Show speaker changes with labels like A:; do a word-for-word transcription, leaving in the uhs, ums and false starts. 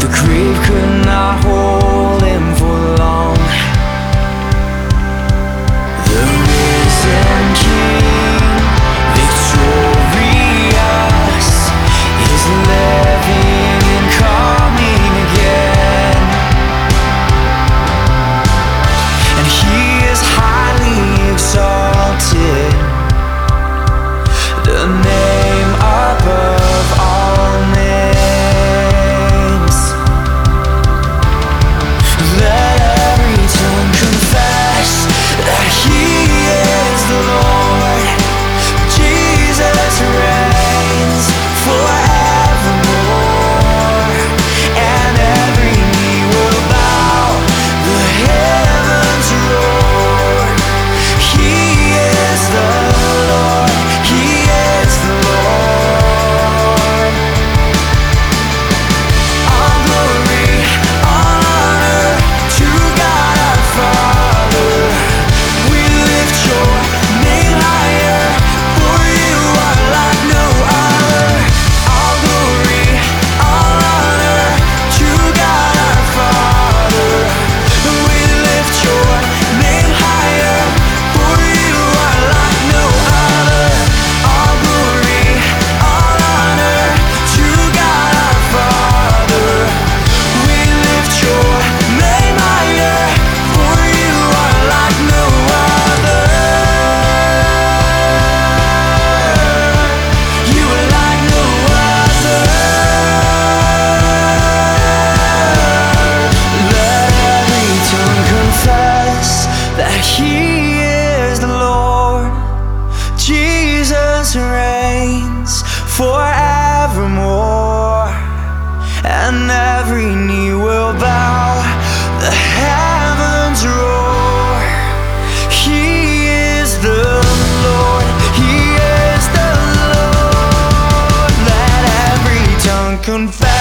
A: The grave could not hold him for long. The risen King, victorious, is living and coming again. And he is highly exalted, the name above all names. Let every tongue confess that he is the Lord. Jesus reigns forevermore, and every knee will bow, the heavens roar. He is the Lord, he is the Lord. All glory, all honor to God our Father. We lift your name higher, for you are like no other. All glory, all honor to God our Father. We lift your name higher, for you are like no other. All glory, all honor to God our Father. We lift your name higher, for you are like no other. You are like no other. Let every tongue confess that he is the Lord. Jesus reigns forevermore, and every knee will bow, the heavens roar. He is the Lord, he is the Lord. Let every tongue confess